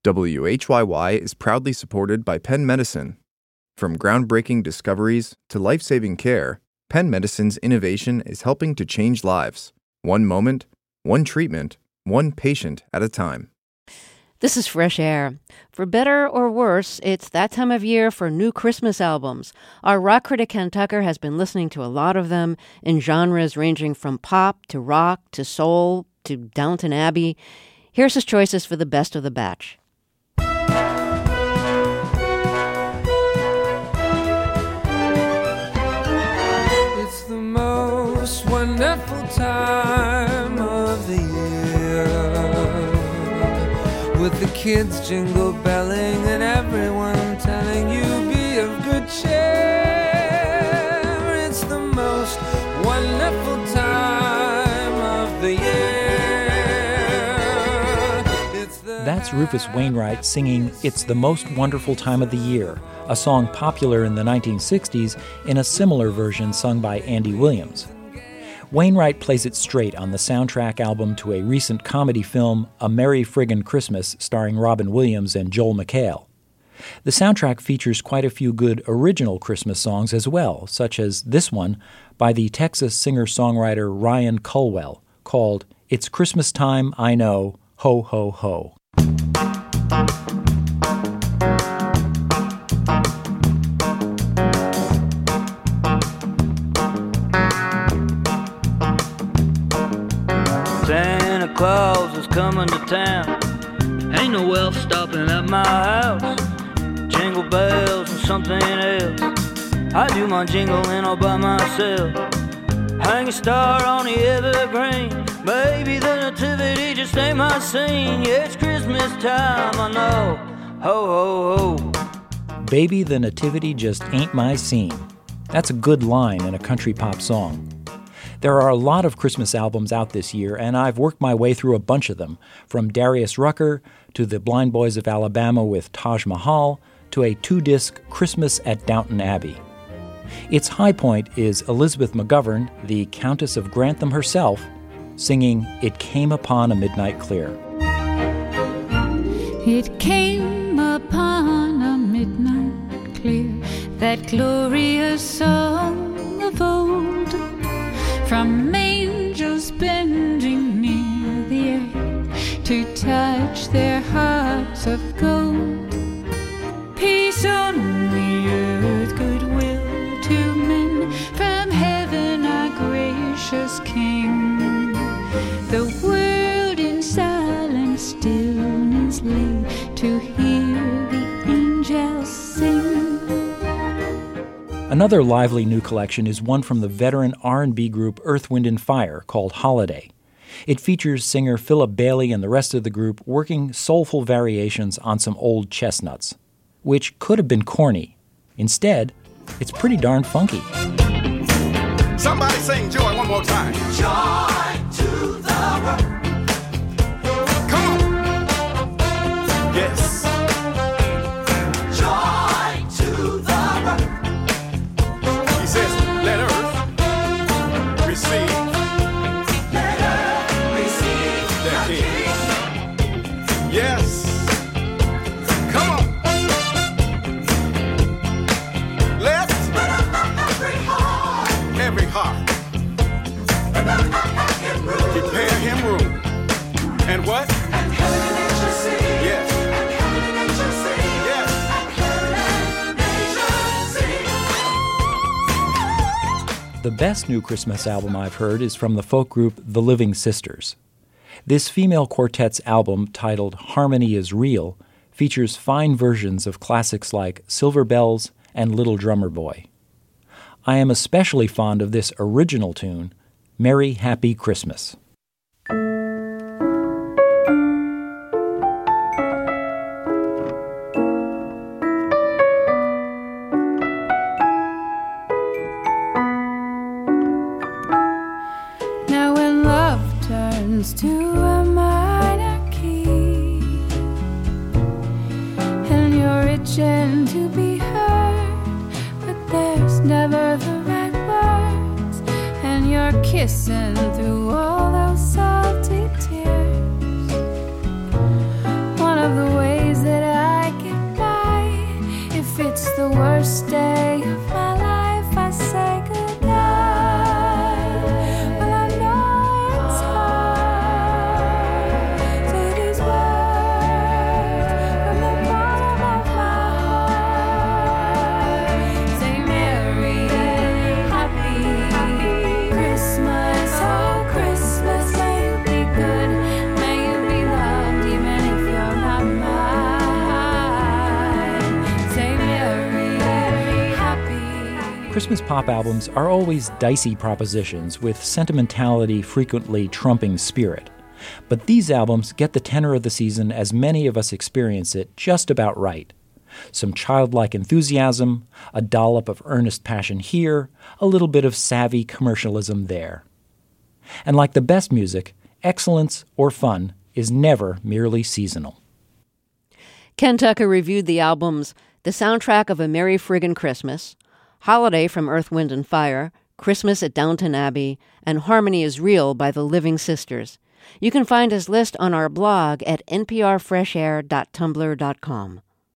WHYY is proudly supported by Penn Medicine. From groundbreaking discoveries to life-saving care, Penn Medicine's innovation is helping to change lives. One moment, one treatment, one patient at a time. This is Fresh Air. For better or worse, it's that time of year for new Christmas albums. Our rock critic Ken Tucker has been listening to a lot of them in genres ranging from pop to rock to soul to Downton Abbey. Here's his choices for the best of the batch. It's the most wonderful time of the year, with the kids jingle belling and everyone telling you be of good cheer. It's the most wonderful time of the year. That's Rufus Wainwright singing It's the Most Wonderful Time of the Year, a song popular in the 1960s in a similar version sung by Andy Williams. Wainwright plays it straight on the soundtrack album to a recent comedy film, A Merry Friggin' Christmas, starring Robin Williams and Joel McHale. The soundtrack features quite a few good original Christmas songs as well, such as this one by the Texas singer-songwriter Ryan Culwell, called It's Christmas Time, I Know, Ho, Ho, Ho. Santa Claus is coming to town. Ain't no elf stopping at my house. Jingle bells and something else. I do my jingling all by myself. Hang a star on the evergreen. Baby, the nativity just ain't my scene. Yeah, it's Christmas time, I know. Ho, ho, ho. Baby, the nativity just ain't my scene. That's a good line in a country pop song. There are a lot of Christmas albums out this year, and I've worked my way through a bunch of them, from Darius Rucker to the Blind Boys of Alabama with Taj Mahal to a 2-disc Christmas at Downton Abbey. Its high point is Elizabeth McGovern, the Countess of Grantham herself, singing It Came Upon a Midnight Clear. It came upon a midnight clear, that glorious song of old, from angels bending near the earth to touch their hearts of gold. Peace on the earth, goodwill to men, from heaven our gracious King. The world in silent stillness lay to hear the angels sing. Another lively new collection is one from the veteran R&B group Earth, Wind & Fire called Holiday. It features singer Philip Bailey and the rest of the group working soulful variations on some old chestnuts, which could have been corny. Instead, it's pretty darn funky. Somebody sing Joy one more time. Joy to the world. Come on. Yes. Joy to the world. He says, let earth receive. Let earth receive their the King. Yes. Come on. Let every heart prepare him room. And what? And heaven and nature sing. Yes. And heaven and nature sing. Yes. And heaven and nature sing. The best new Christmas album I've heard is from the folk group The Living Sisters. This female quartet's album, titled Harmony is Real, features fine versions of classics like Silver Bells and Little Drummer Boy. I am especially fond of this original tune, Merry Happy Christmas. Now when love turns to a minor key, and you're itching to be heard, but there's never the right words, and you're kissing through all those salty tears. One of the ways ways that I get by. If it's the worst day of my life, I say goodnight. Well, I know it's hard. Say these words from the bottom of my heart. Say Merry, Happy Christmas, oh Christmas. May you be good, may you be loved, even if you're not mine. Say Merry, Happy. Christmas pop albums are always dicey propositions, with sentimentality frequently trumping spirit. But these albums get the tenor of the season as many of us experience it just about right. Some childlike enthusiasm, a dollop of earnest passion here, a little bit of savvy commercialism there. And like the best music, excellence or fun is never merely seasonal. Ken Tucker reviewed the albums The Soundtrack of a Merry Friggin' Christmas, Holiday from Earth, Wind & Fire, Christmas at Downton Abbey, and Harmony is Real by the Living Sisters. You can find his list on our blog at nprfreshair.tumblr.com.